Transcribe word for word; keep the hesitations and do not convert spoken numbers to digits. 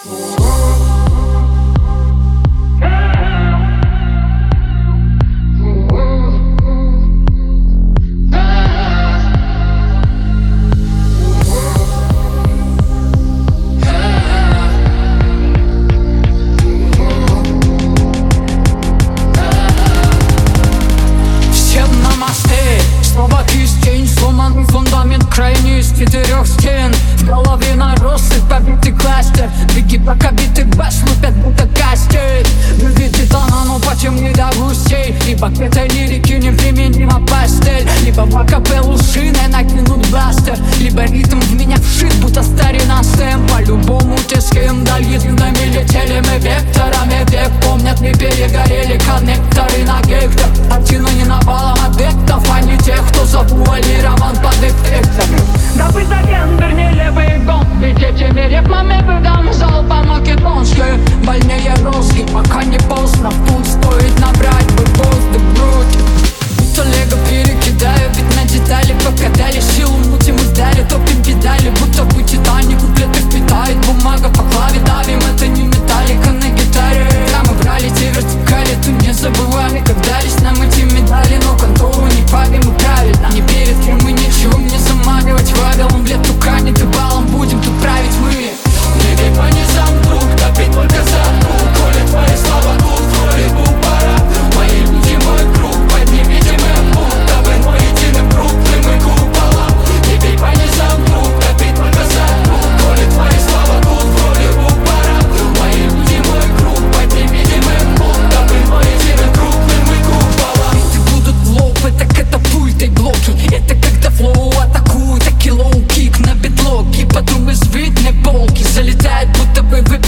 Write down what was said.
Фундамент крайний из четырех стен. В голове наросты, побитый кластер. Беги, пока битый баш лупят, будто кастель. Любит титана, но почему не до гусей? Либо к этой лирике неприменима пастель, либо в акапеллу шиной накинут бластер, либо ритм в меня вшит, будто старина стэм. По-любому те с кем дальше юными летели мы векторами. Век помнят, не перегорели коннекторы на гектор. Оттяну не напалом объектов, а не тех, кто завуалирован под эффектами. Дабы за гендер не левый гон, ведь этими рифмами выдам залпа македонские. Больнее розги, пока не поздно, в путь стоит набрать бы воздух в грудь. Будто лего перекидаю, ведь на детали покатали, силу мутим и сдали, топим педали, будто бы Титаник куплеты впитает. Бумага по клаве давим, это не металлика на гитаре. Да, мы брали те вертикали, тут не забывали, как дались нам эти медали, но контору не павим и правильно. Не перед кем мы ничего не заманивать вавилом, в лет туканет и балом будем тут править мы. Бегай по низам, друг, топить только за друг, коли твои слова тут, твой был пора. Мои люди, мой круг, под невидимым будто бы мой единым крупным и куполом. Бегай по низам, друг, топить только за друг, коли твои слова тут, твой был пора. Мои люди, мой круг, под невидимым будто бы мой единым крупным и куполом. Биты будут лопы, так это пульты, блоки. Это когда флоу атакует, таки лоу-кик на битлоке. Потом из видной полки залетает, будто бы вы